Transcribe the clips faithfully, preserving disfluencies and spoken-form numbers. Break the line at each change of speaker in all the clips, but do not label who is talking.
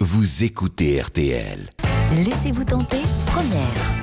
vous écoutez R T L.
Laissez-vous tenter, première.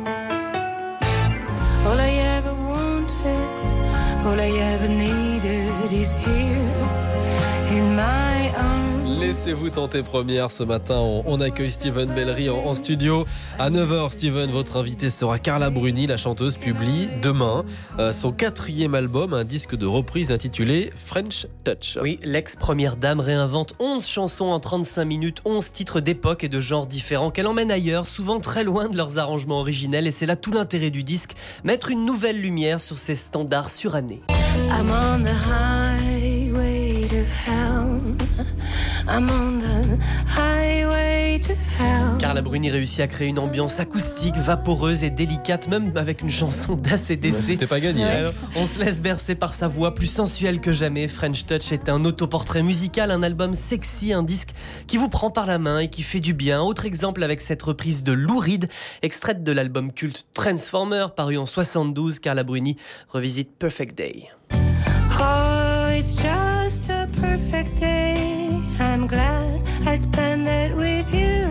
All I ever wanted, all I ever needed is here in my arms.
Laissez-vous tenter première. Ce matin, on, on accueille Steven Bellery en, en studio. À neuf heures, Steven, votre invité sera Carla Bruni. La chanteuse publie demain euh, son quatrième album, un disque de reprise intitulé French Touch.
Oui, l'ex-première dame réinvente onze chansons en trente-cinq minutes, onze titres d'époque et de genres différents qu'elle emmène ailleurs, souvent très loin de leurs arrangements originels. Et c'est là tout l'intérêt du disque, mettre une nouvelle lumière sur ces standards surannés.
I'm on the highway to hell. I'm on the highway to hell.
Carla Bruni réussit à créer une ambiance acoustique, vaporeuse et délicate, même avec une chanson d'A C D C.
C'était pas gagné.
Ouais. On se laisse bercer par sa voix plus sensuelle que jamais. French Touch est un autoportrait musical, un album sexy, un disque qui vous prend par la main et qui fait du bien. Autre exemple avec cette reprise de Lou Reed, extraite de l'album culte Transformer, paru en soixante-douze. Carla Bruni revisite Perfect Day.
Oh, it's just a perfect day. I'm glad I spent it with you.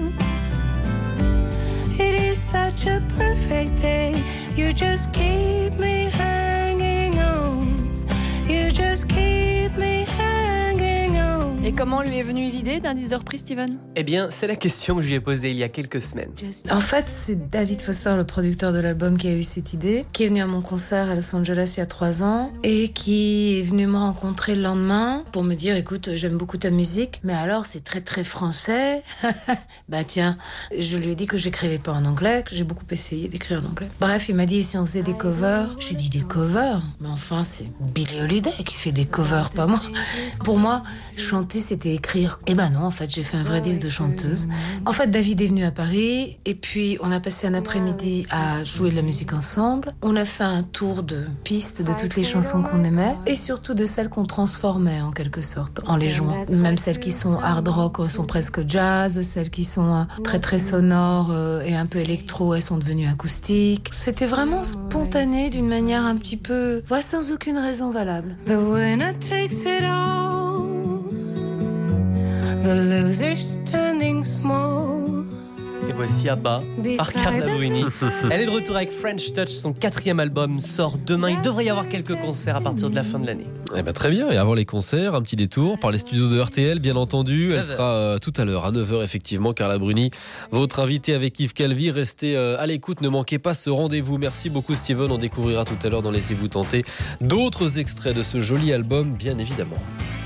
It is such a perfect day. You just keep me hanging on. You just keep me hanging on.
Et comment lui est venue l'idée d'un disque de reprise, Steven ?
Eh bien, c'est la question que je lui ai posée il y a quelques semaines.
En fait, c'est David Foster, le producteur de l'album, qui a eu cette idée, qui est venu à mon concert à Los Angeles il y a trois ans et qui est venu me rencontrer le lendemain pour me dire, écoute, j'aime beaucoup ta musique, mais alors c'est très très français. Bah tiens, je lui ai dit que j'écrivais pas en anglais, que j'ai beaucoup essayé d'écrire en anglais. Bref, il m'a dit si on faisait des covers. J'ai dit des covers, mais enfin c'est Billie Holiday qui fait des covers, pas moi. Pour moi, chanter c'était écrire. Et ben non, en fait, j'ai fait un vrai disque de chanteuse. En fait, David est venu à Paris et puis on a passé un après-midi à jouer de la musique ensemble. On a fait un tour de piste de toutes les chansons qu'on aimait et surtout de celles qu'on transformait en quelque sorte, en les jouant. Même celles qui sont hard rock sont presque jazz, celles qui sont très très sonores et un peu électro, elles sont devenues acoustiques. C'était vraiment spontané d'une manière un petit peu, ouais, sans aucune raison valable.
The winner takes it all. The loser standing small.
Et voici à bas par Carla Bruni. Elle est de retour avec French Touch. Son quatrième album sort demain. Il devrait y avoir quelques concerts à partir de la fin de l'année.
Eh ben, très bien. Et avant les concerts, un petit détour par les studios de R T L, bien entendu. Elle sera euh, tout à l'heure à neuf heures, effectivement. Carla Bruni, votre invitée avec Yves Calvi. Restez euh, à l'écoute. Ne manquez pas ce rendez-vous. Merci beaucoup, Steven. On découvrira tout à l'heure dans Laissez-vous tenter d'autres extraits de ce joli album, bien évidemment.